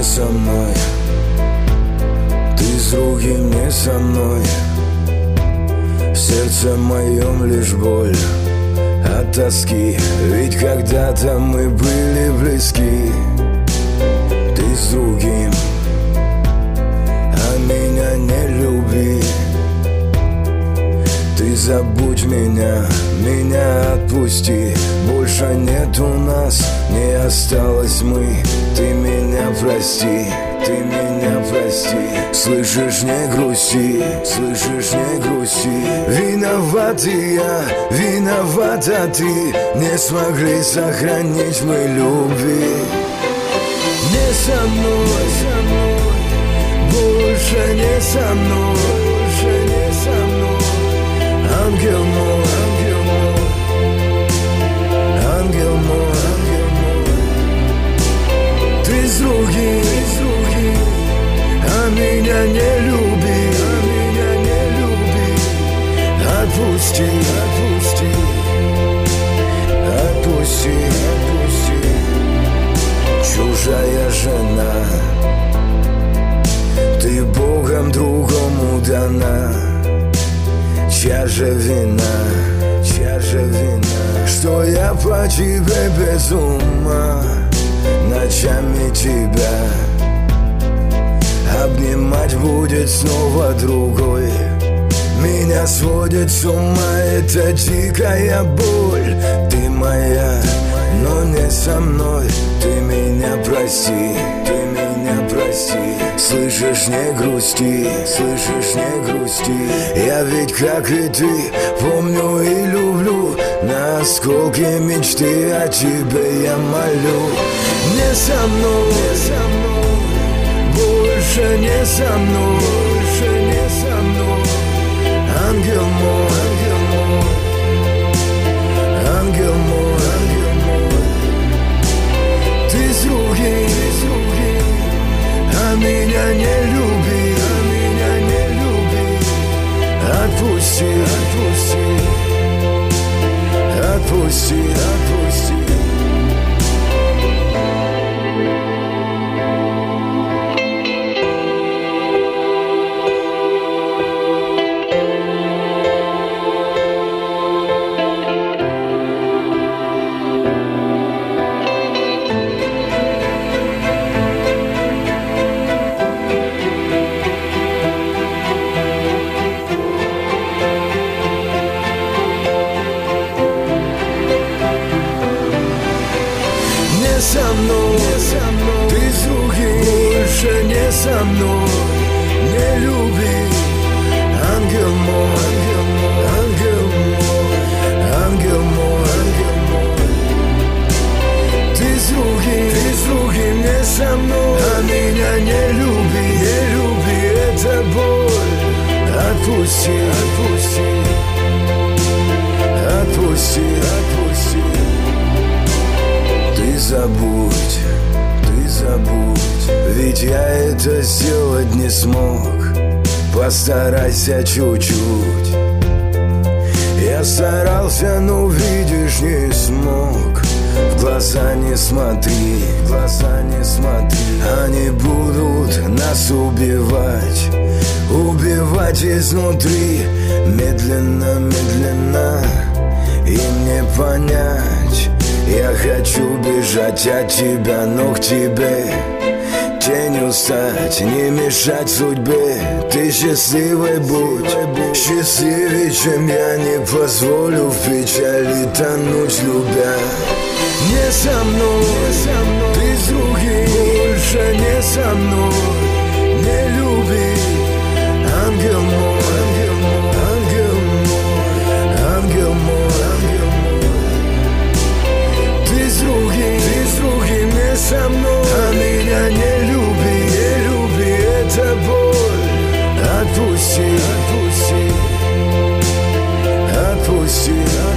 со мной, ты с другим не со мной. В сердце моем лишь боль от тоски, ведь когда-то мы были близки. Ты с другим, а меня не люби. Ты забудь меня, меня отпусти. Больше нет у нас, не осталось мы. Ты меня прости, ты меня прости. Слышишь, не грусти, слышишь, не грусти. Виноват и я, виновата ты. Не смогли сохранить мы любви. Не со мной, больше не со мной, больше не со мной. Ангел мой, ангел мой, ангел мой, ангел мой. Ты с другим, а меня не люби, а меня не люби. Отпусти, отпусти, отпусти, отпусти. Чужая жена, ты Богом другому дана. Чья же вина, чья же вина, что я по тебе без ума. Ночами тебя обнимать будет снова другой. Меня сводит с ума эта дикая боль. Ты моя, но не со мной. Ты меня прости, ты меня прости. Слышишь, не грусти, слышишь, не грусти. Я ведь, как и ты, помню и люблю. На осколки мечты о тебе я молю. Не со мной, не со мной, больше не со мной, больше не со мной. Ангел мой, ангел мой, ангел мой, ангел мой. Ты с другим, а меня не люби, а меня не люби. Отпусти, отпусти, отпусти, отпусти. Со мной, ты с другим, больше не со мной. Не люби, ангел мой, ангел мой, ангел мой, ангел мой. Ты с другим не со мной, а меня не люби, это боль. Отпусти, отпусти, отпусти, отпусти. Ты забудь, ведь я это сделать не смог. Постарайся чуть-чуть. Я старался, но видишь, не смог. В глаза не смотри, в глаза не смотри. Они будут нас убивать, убивать изнутри. Медленно, медленно, им не понять. Я хочу бежать от тебя, но к тебе тенью стать, не мешать судьбе. Ты счастливой будь, счастливее, чем я. Не позволю в печали тонуть, любя. Не со мной, ты с другим, больше не со мной. Не люби, ангел мой, ангел мой, ангел мой, ангел мой, ангел мой. Ты с другим не со мной, а меня не люби, это боль. Отпусти, отпусти, отпусти.